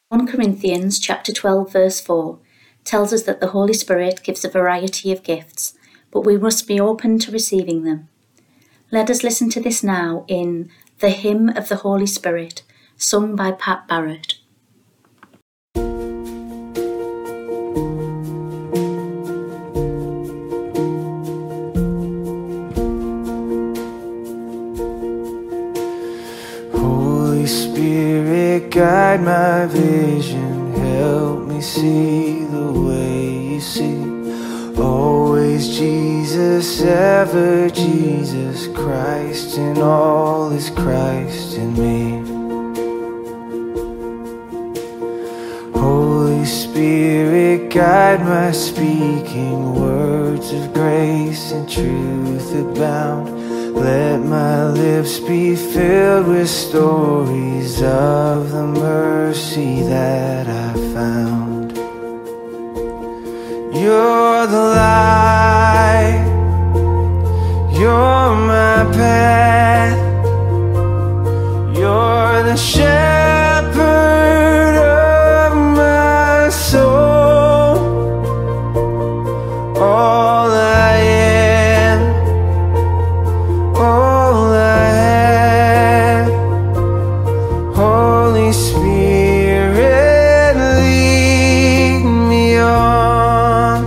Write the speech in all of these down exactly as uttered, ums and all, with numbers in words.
First Corinthians chapter twelve verse four tells us that the Holy Spirit gives a variety of gifts, but we must be open to receiving them. Let us listen to this now in The Hymn of the Holy Spirit, sung by Pat Barrett. Holy Spirit, guide my vision, help me see the way you see. Always Jesus, ever Jesus, Christ in all is Christ in me. Holy Spirit, guide my speaking, words of grace and truth abound. Let my lips be filled with stories of the mercy that I found. You're the light, you're my path, you're the shepherd of my soul. All I am, all I have. Holy Spirit, lead me on.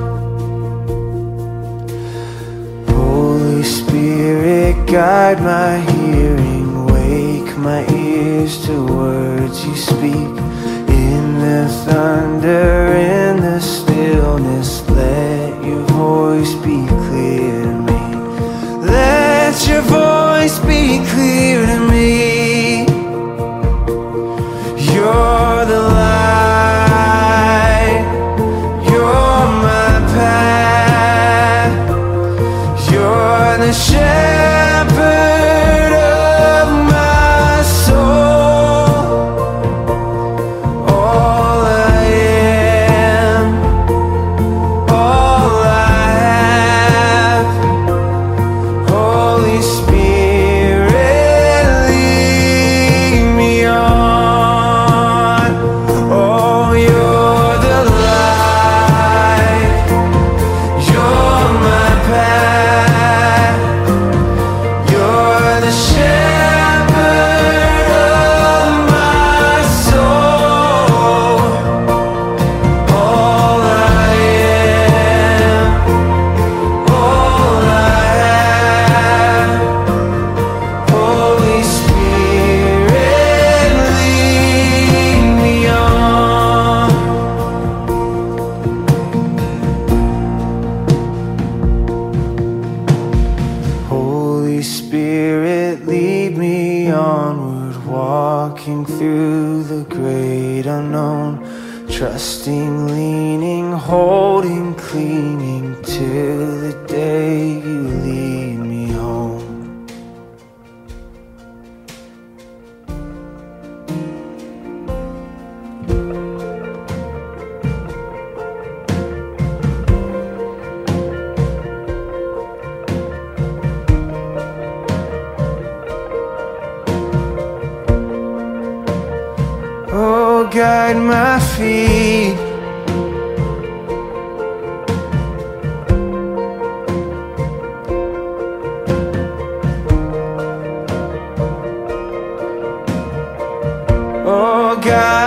Holy Spirit, guide my hearing, wake my ears to words you speak. In the thunder, in the stillness, let your voice be clear to me. Let your voice be clear to me. You're the light, you're my path, you're the shepherd of my soul. All I am, all I have. Holy Spirit, lead me on. Oh, you're the light, you're my path, you're the shepherd of my soul. All I am, all I have. Holy Spirit, lead me on. Holy Spirit, lead me onward, walking through the great unknown, trusting, leaning, holding, clinging till the day you lead me home. Oh, guide my feet, oh, guide